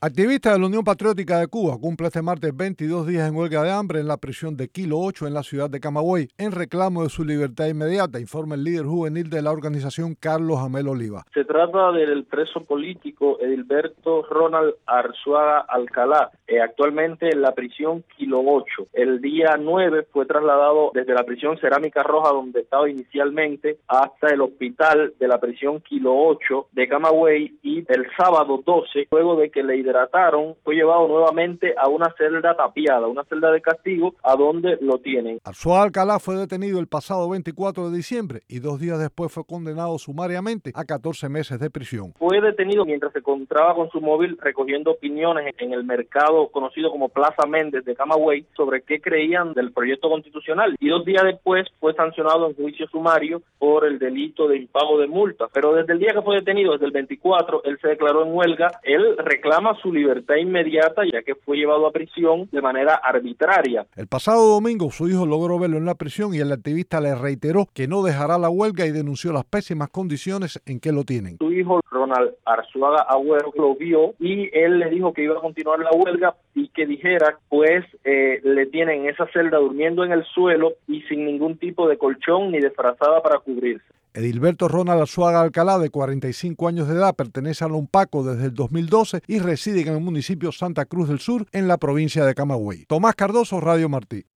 Activistas de la Unión Patriótica de Cuba cumple este martes 22 días en huelga de hambre en la prisión de Kilo 8 en la ciudad de Camagüey, en reclamo de su libertad inmediata, informa el líder juvenil de la organización, Carlos Amel Oliva. Se trata del preso político Edilberto Ronald Arzuaga Alcalá, actualmente en la prisión Kilo 8. El día 9 fue trasladado desde la prisión Cerámica Roja, donde estaba inicialmente, hasta el hospital de la prisión Kilo 8 de Camagüey, y el sábado 12, luego de que le hidrataron, fue llevado nuevamente a una celda tapiada, una celda de castigo, a donde lo tienen. Arzuaga Alcalá fue detenido el pasado 24 de diciembre y 2 días después fue condenado sumariamente a 14 meses de prisión. Fue detenido mientras se encontraba con su móvil recogiendo opiniones en el mercado conocido como Plaza Méndez de Camagüey sobre qué creían del proyecto constitucional, y 2 días después fue sancionado en juicio sumario por el delito de impago de multas. Pero desde el día que fue detenido, desde el 24, él se declaró en huelga. Él reclama su libertad inmediata, ya que fue llevado a prisión de manera arbitraria. El pasado domingo su hijo logró verlo en la prisión y el activista le reiteró que no dejará la huelga y denunció las pésimas condiciones en que lo tienen. Su hijo Ronald Arzuaga Agüero lo vio y él le dijo que iba a continuar la huelga y que dijera, pues le tienen en esa celda durmiendo en el suelo y sin ningún tipo de colchón ni de frazada para cubrirse. Edilberto Ronald Arzuaga Alcalá, de 45 años de edad, pertenece a la UNPACO desde el 2012 y reside en el municipio Santa Cruz del Sur, en la provincia de Camagüey. Tomás Cardoso, Radio Martí.